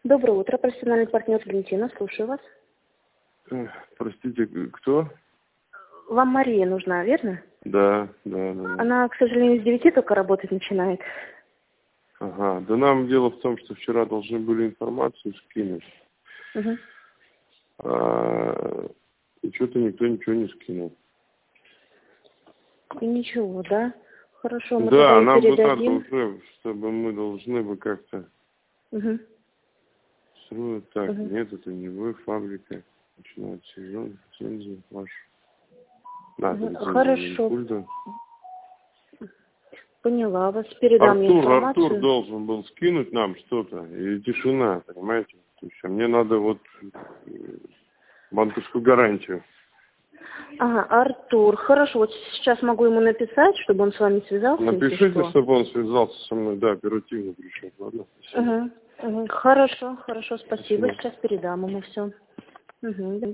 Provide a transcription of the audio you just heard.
Доброе утро, профессиональный партнер Валентина, слушаю вас. Простите, кто? Вам Мария нужна, верно? Да. Она, к сожалению, с 9 только работать начинает. Ага, да нам дело в том, что вчера должны были информацию скинуть. Угу. И что-то никто ничего не скинул. И ничего, да? Хорошо, мы Да, тогда нам бы надо передадим. уже, чтобы мы должны бы как-то... Угу. Так, Угу. нет, это не вы, фабрика. Начинает сезон, лицензию вашу. Надо лицензию Хорошо, Минкульта. поняла вас, передам ей информацию. Артур должен был скинуть нам что-то, и тишина, понимаете? То есть, а мне надо вот банковскую гарантию. Ага, Артур, хорошо, вот сейчас могу ему написать, чтобы он с вами связался. Напишите, чтобы он связался со мной, да, оперативно пришел, ладно? Хорошо, спасибо, Спасибо. сейчас передам ему все. Угу.